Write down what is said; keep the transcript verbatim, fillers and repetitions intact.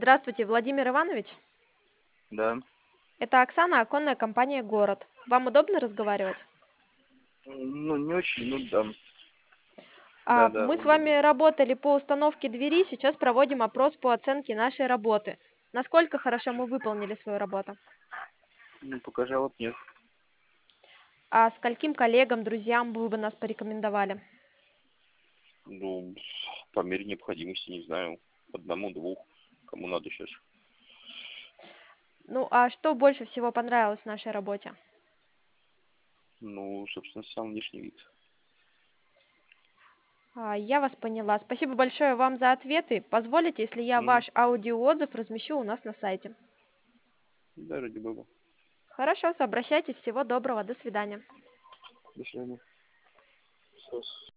Здравствуйте, Владимир Иванович. Да. Это Оксана, оконная компания «Город». Вам удобно разговаривать? Ну, не очень, ну да. А, Да-да, Мы с вами удобно. работали по установке двери, сейчас проводим опрос по оценке нашей работы. Насколько хорошо мы выполнили свою работу? Ну, пока жалоб нет. А скольким коллегам, друзьям вы бы нас порекомендовали? Ну, по мере необходимости, не знаю, одному-двух, кому надо сейчас. Ну, а что больше всего понравилось в нашей работе? Ну, собственно, сам внешний вид. А, Я вас поняла. Спасибо большое вам за ответы. Позволите, если я Мгм. ваш аудиоотзыв размещу у нас на сайте? Да, ради бога. Хорошо, обращайтесь. Всего доброго. До свидания. До свидания. Всё.